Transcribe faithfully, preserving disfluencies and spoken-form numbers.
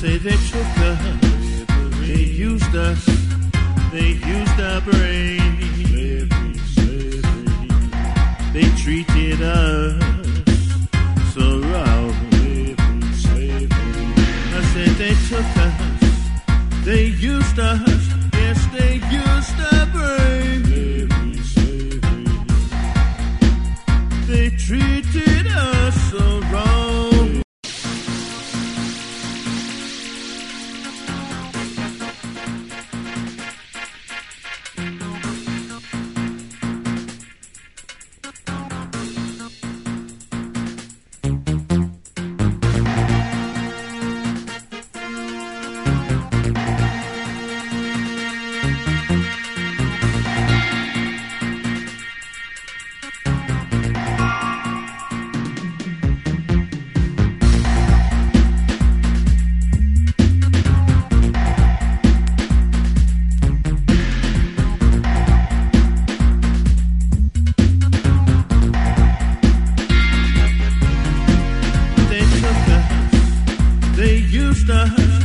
say they took us, they used us, they used our brain. They treated us so wrong. I said they took us, they used us, yes, they used our brain. They treated us so wrong. They used us.